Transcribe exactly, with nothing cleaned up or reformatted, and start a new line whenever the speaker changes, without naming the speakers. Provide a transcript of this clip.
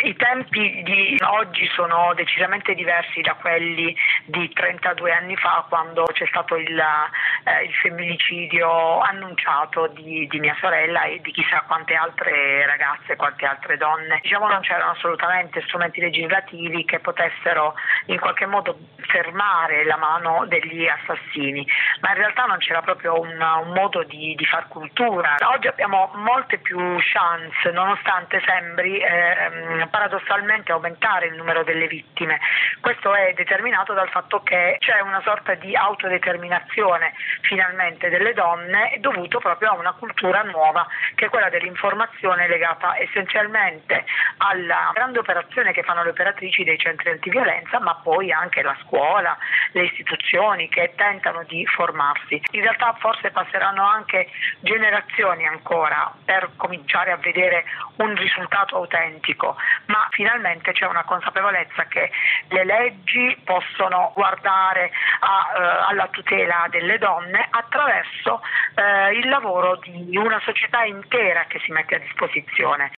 I tempi di oggi sono decisamente diversi da quelli di trentadue anni fa, quando c'è stato il, eh, il femminicidio annunciato di, di mia sorella e di chissà quante altre ragazze, quante altre donne. Diciamo, non c'erano assolutamente strumenti legislativi che potessero in qualche modo fermare la mano degli assassini, ma in realtà non c'era proprio un, un modo di, di far cultura. Oggi abbiamo molte più chance, nonostante sembri eh, paradossalmente aumentare il numero delle vittime. Questo è determinato dal fatto che c'è una sorta di autodeterminazione finalmente delle donne, dovuto proprio a una cultura nuova, che è quella dell'informazione, legata essenzialmente alla grande operazione che fanno le operatrici dei centri antiviolenza, ma poi anche la scuola, le istituzioni che tentano di formarsi. In realtà forse passeranno anche generazioni ancora per cominciare a vedere un risultato autentico, ma finalmente c'è una consapevolezza che le leggi possono guardare a, eh, alla tutela delle donne attraverso eh, il lavoro di una società intera che si mette a disposizione.